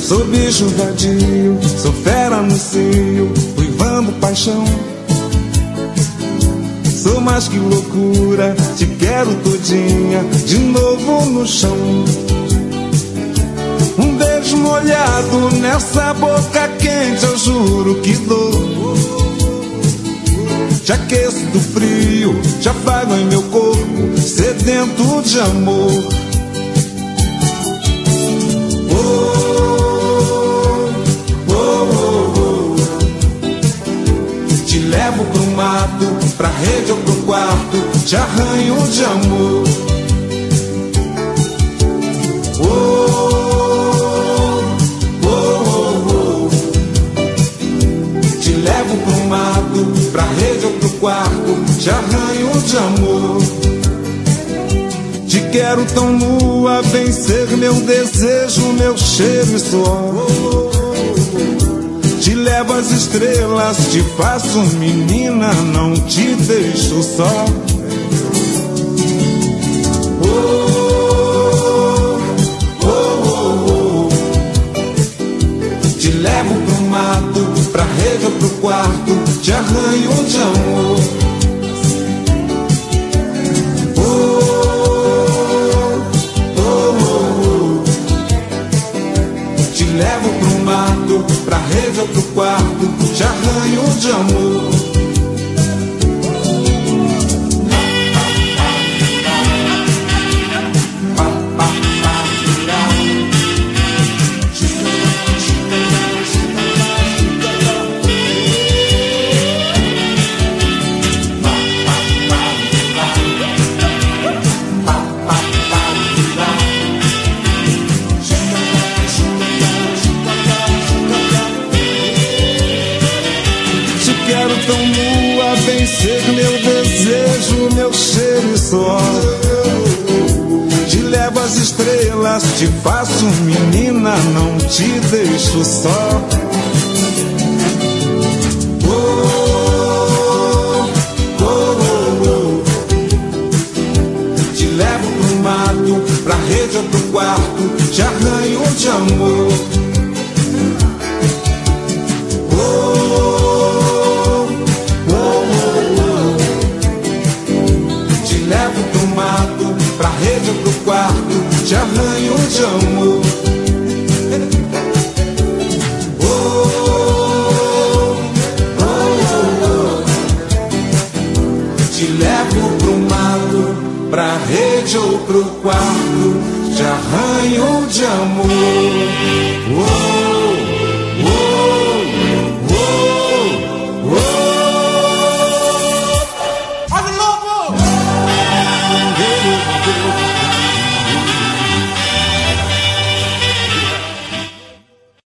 Sou bicho vadio, sou fera no cio, uivando paixão. Sou mais que loucura, te quero todinha, de novo no chão. Um beijo molhado nessa boca quente, eu juro que dou. Te aqueço do frio, te afago em meu corpo, sedento de amor. Te levo pro mato, pra rede ou pro quarto, te arranho de amor. Te levo pro mato, pra rede ou pro quarto, te arranho de amor. Te quero tão nua, vencer meu desejo, meu cheiro e suor. Te levo às estrelas, te faço menina, não te deixo só. Te levo pro mato, pra rede ou pro quarto, te arranho de amor. Te levo pro mato, pra rede ou pro quarto, te arranho de amor. Tão nua, vencer meu desejo, meu cheiro e suor. Te levo às estrelas, te faço menina, não te deixo só. Te levo pro mato, pra rede ou pro quarto, te arranho de amor. Pra rede ou pro quarto, te arranho de amor. Te levo pro mato, pra rede ou pro quarto, te arranho de amor.